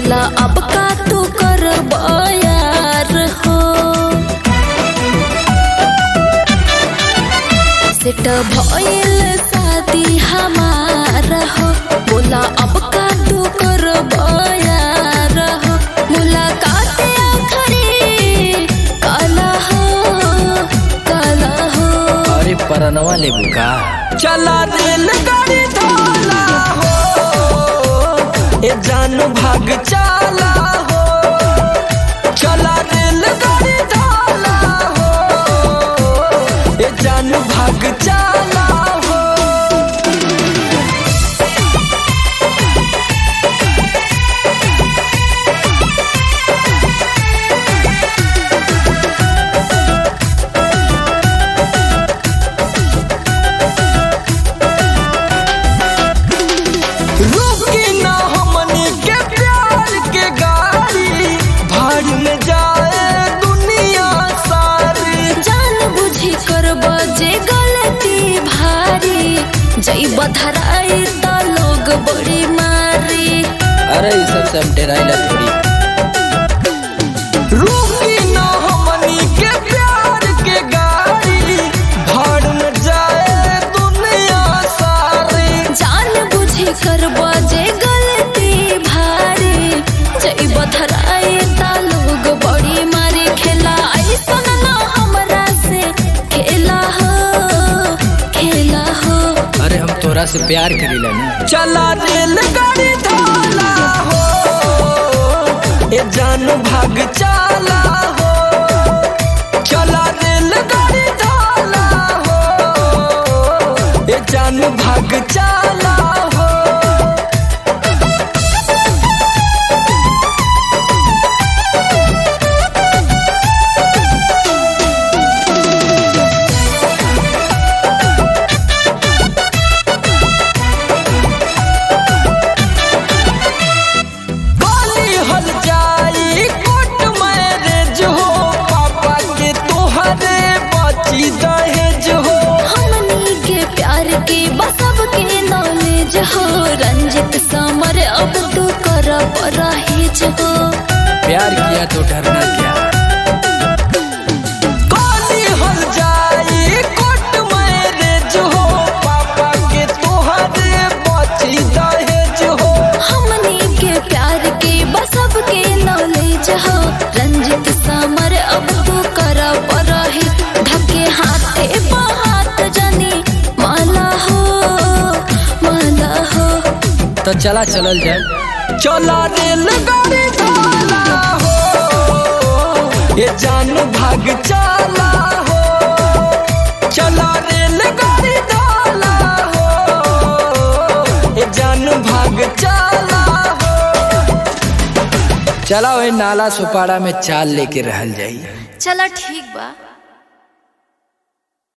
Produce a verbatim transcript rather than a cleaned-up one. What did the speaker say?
बोला अब का तू करब यार हो। सेट भइल शादी हमार हो, बोला अब का तू करब यार हो। मुलाकात आखरी काला हो काला हो। अरे परनवा लेबू का? चला रेलगाड़ी धाला हो, ए जान भाग चाला हो। चला रेलगाड़ी धाला हो, ए जान भाग चाला हो। रुकी ना हमनी के प्यार के गाड़ी, भाड़ में जाए दुनिया सारी। जान बुझी करब जे गलती भारी, जइब धराई त लोग बड़ी मारी। अरे ये सब सब डेराइला थोड़ी। रुकी ना हमनी के प्यार के गाड़ी, भाड़ में जाए दुनिया सारी। जान बुझी करब जे गलती भारी, जइब धराई त लोग बड़ी मारी। खेला ऐसन ना हमरा से खेला हो खेला हो। अरे हम तोरा से प्यार करीला ना। चला रेलगाड़ी धाला हो, ए जान भाग चाला हो। चला रेलगाड़ी धाला हो, ए जान भाग चाला हो। बाली हल जाई कोर्ट मैरिज हो, पापा के तोहरे बची दहेज हो। हमनी के प्यार के बसब के नॉलेज हो। रंजित समर अब तू कर परहेज हो। प्यार किया तो डरना क्या? बाली हल जाई कोर्ट मैरिज हो, पापा के तोहरे बची दहेज हो। हमनी के प्यार के बसब के नॉलेज हो। रंजित समर अब तू कर परहेज, ढके हाथे हाथ जनी माला हो माला हो। तो चला चलल जाए। चला रेलगाड़ी धाला हो, ये जान भाग चाला हो। चला रेलगाड़ी धाला हो, ये जान भाग चाला हो। चला वही नाला सुपाड़ा में चाल लेके रहल जाई। चला ठीक बा।